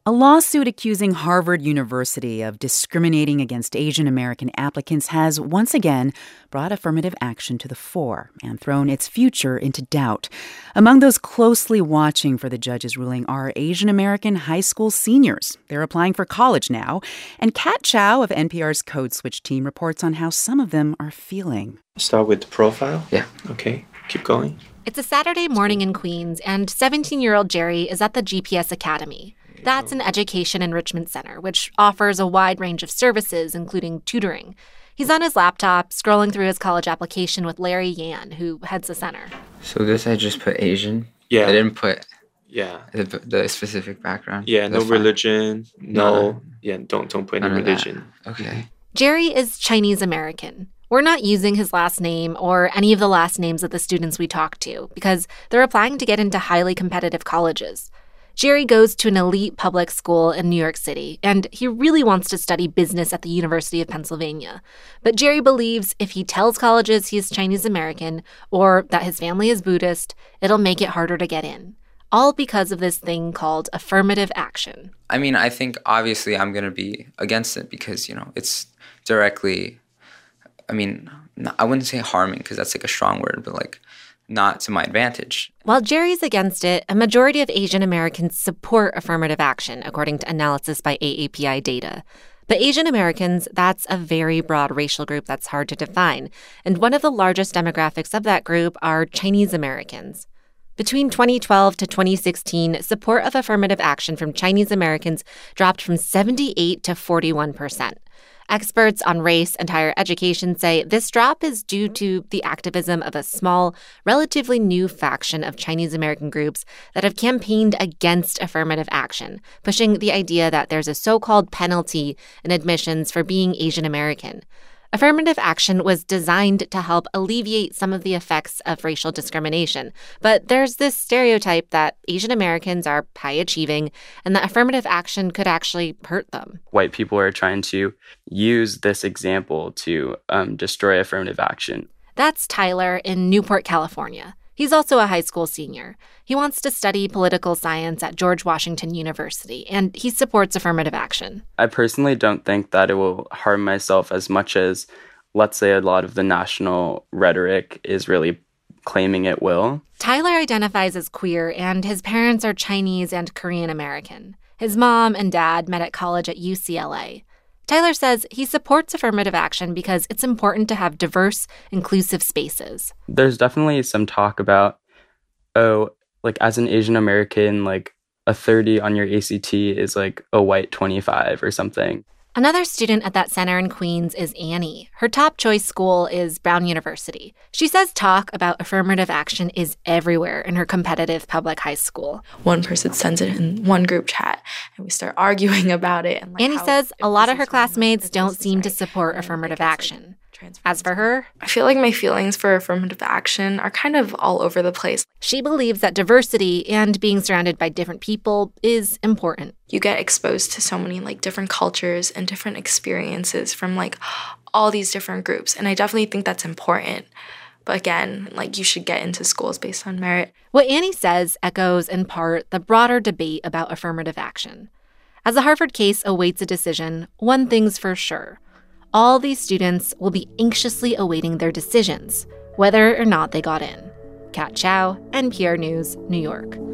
A lawsuit accusing Harvard University of discriminating against Asian American applicants has once again brought affirmative action to the fore and thrown its future into doubt. Among those closely watching for the judge's ruling are Asian American high school seniors. They're applying for college now. And Kat Chow of NPR's Code Switch team reports on how some of them are feeling. Start with the profile? Yeah. Okay, keep going. It's a Saturday morning in Queens, and 17-year-old Jerry is at the GPS Academy. That's an education enrichment center, which offers a wide range of services, including tutoring. He's on his laptop, scrolling through his college application with Larry Yan, who heads the center. So this I just put Asian? Yeah. I didn't put Yeah. the specific background? Yeah, no That's fine. religion, no. Yeah, don't put any None of that. religion. Okay. Jerry is Chinese American. We're not using his last name or any of the last names of the students we talk to because they're applying to get into highly competitive colleges. Jerry goes to an elite public school in New York City, and he really wants to study business at the University of Pennsylvania. But Jerry believes if he tells colleges he is Chinese American or that his family is Buddhist, it'll make it harder to get in. All because of this thing called affirmative action. I mean, I think obviously I'm going to be against it because, it's directly, I wouldn't say harming because that's like a strong word, but not to my advantage. While Jerry's against it, a majority of Asian Americans support affirmative action, according to analysis by AAPI data. But Asian Americans, that's a very broad racial group that's hard to define. And one of the largest demographics of that group are Chinese Americans. Between 2012 to 2016, support of affirmative action from Chinese Americans dropped from 78 to 41%. Experts on race and higher education say this drop is due to the activism of a small, relatively new faction of Chinese American groups that have campaigned against affirmative action, pushing the idea that there's a so-called penalty in admissions for being Asian American. Affirmative action was designed to help alleviate some of the effects of racial discrimination. But there's this stereotype that Asian Americans are high-achieving and that affirmative action could actually hurt them. White people are trying to use this example to destroy affirmative action. That's Tyler in Newport, California. He's also a high school senior. He wants to study political science at George Washington University, and he supports affirmative action. I personally don't think that it will harm myself as much as, let's say, a lot of the national rhetoric is really claiming it will. Tyler identifies as queer, and his parents are Chinese and Korean American. His mom and dad met at college at UCLA. Tyler says he supports affirmative action because it's important to have diverse, inclusive spaces. There's definitely some talk about, as an Asian American, a 30 on your ACT is a white 25 or something. Another student at that center in Queens is Annie. Her top choice school is Brown University. She says talk about affirmative action is everywhere in her competitive public high school. One person sends it in one group chat, and we start arguing about it. And Annie says a lot of her classmates don't seem to support affirmative action. As for her, I feel like my feelings for affirmative action are kind of all over the place. She believes that diversity and being surrounded by different people is important. You get exposed to so many different cultures and different experiences from all these different groups. And I definitely think that's important. But again, you should get into schools based on merit. What Annie says echoes in part the broader debate about affirmative action. As the Harvard case awaits a decision, one thing's for sure. All these students will be anxiously awaiting their decisions, whether or not they got in. Kat Chow, NPR News, New York.